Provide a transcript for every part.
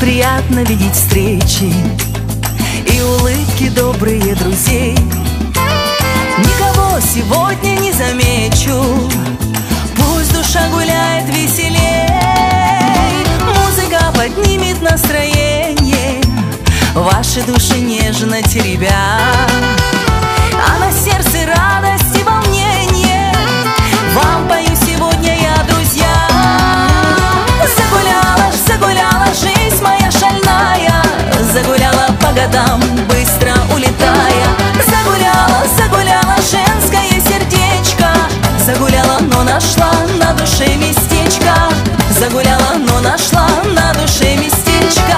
приятно видеть встречи и улыбки добрые друзей. Никого сегодня не замечу, пусть душа гуляет веселей. Музыка поднимет настроение, ваши души нежно теребя, а на сердце радость и волнение. Вам пою сегодня я, друзья. Загуляла, загуляла жизнь моя шальная, загуляла по годам, быстро улетая. Загуляла, загуляла женское сердечко, загуляла, но нашла на душе местечко. Загуляла, но нашла на душе местечко.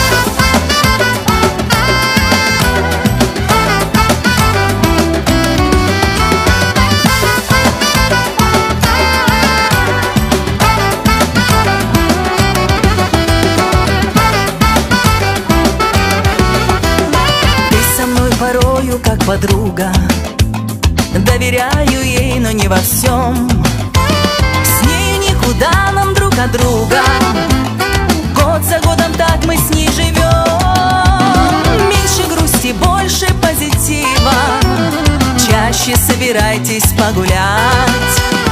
Порою как подруга, доверяю ей, но не во всем. С нею никуда нам друг от друга, год за годом так мы с ней живем. Меньше грусти, больше позитива, чаще собирайтесь погулять.